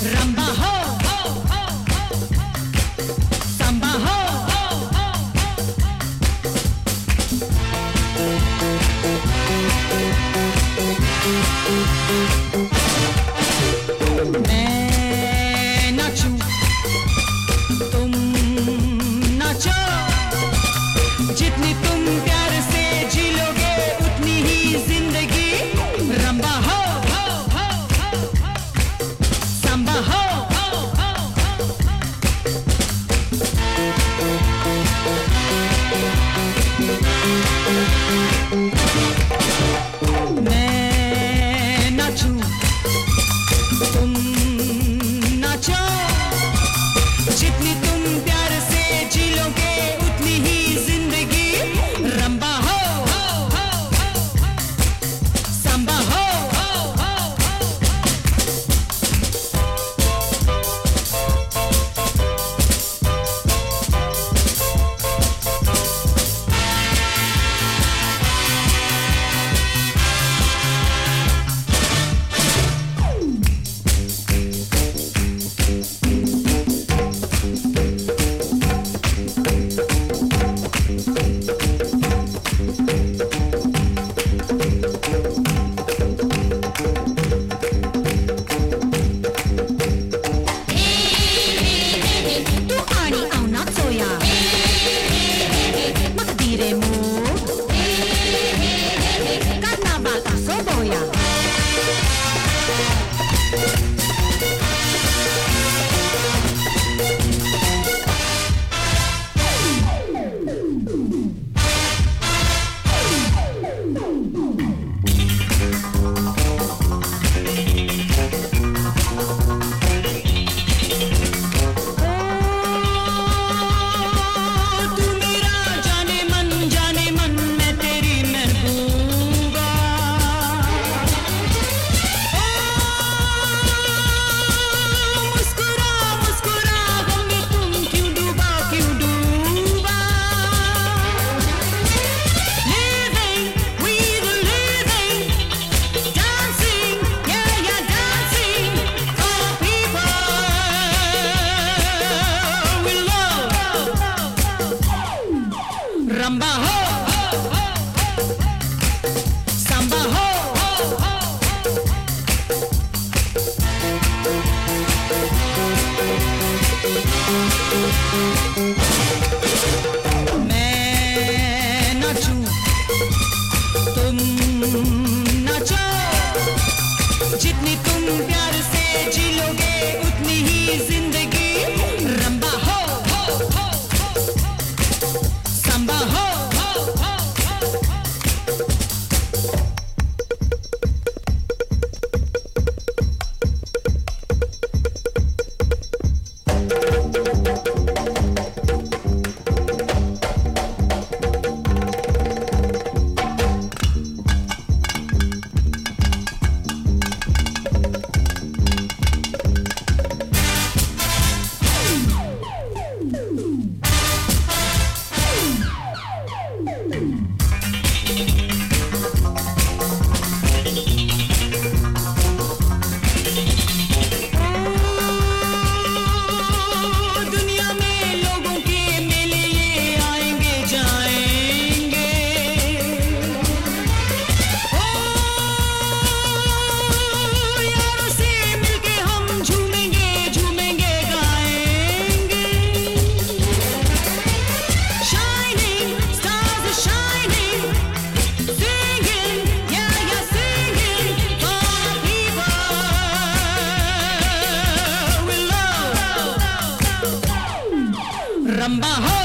रंबा हो, सांबा हो, मैं नाचूं तुम नाचो, जितनी तुम प्यार से जी लोगे उतनी ही जिंदगी। रंबा हो, सांबा हो, मैं नाचूं तुम नाचो, जितनी तुम प्यार से जी लोगे उतनी ही जिंदगी। रंबा हो, सांबा हो, रंबा हो, सांबा हो, मैं नाचूं तुम नाचो, जितनी तुम प्यार से जी लोगे उतनी ही जिंदगी। रंबा हो, सांबा हो, रंबा हो।